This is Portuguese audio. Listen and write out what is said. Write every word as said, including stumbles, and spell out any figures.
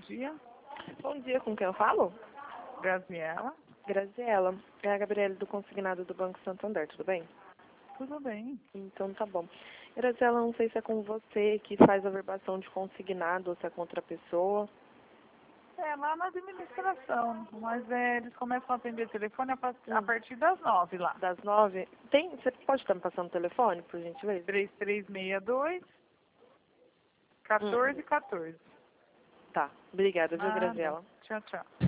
dia. Bom dia, com quem eu falo? Graziela. Graziela, é a Gabriela do Consignado do Banco Santander, tudo bem? Tudo bem. Então tá bom. Graziela, não sei se é com você que faz a verbação de consignado ou se é com outra pessoa. É, lá na administração, mas é, eles começam a atender telefone a, pa- a Hum. partir das nove lá. Das nove? Tem, você pode estar me passando o telefone, por gentileza? três três seis dois, Hum. quatorze quatorze. Tá, obrigada, viu, Nada. Graziela? Tchau, tchau.